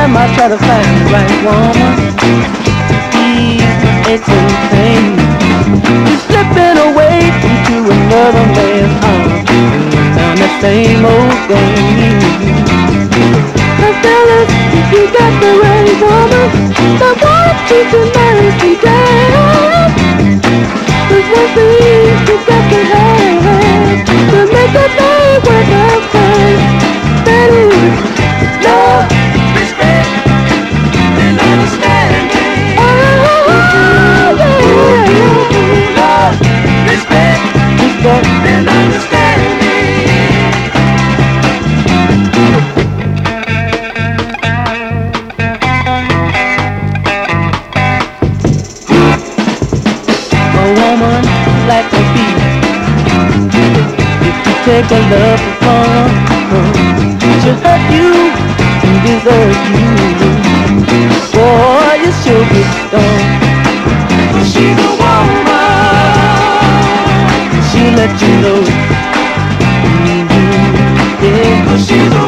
might try to find the right woman. It's insane. You're slipping away into another man's arms, down that same old game. Now fellas, if you got the right woman, I wanna treat you nice and damn. There's one thing you got to have to make that thing work out fine. That is love, respect, and understanding. Oh, yeah. Love, respect, and understanding. A woman like a bee, if you take a love from her, she'll hurt you and desert you. Boy, you sure get stung. She's a woman, she'll let you know. Yeah, she's a